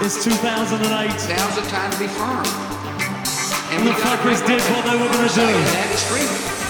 It's 2008. Now's the time to be firm. And the fuckers did what they were going to do. That is freedom.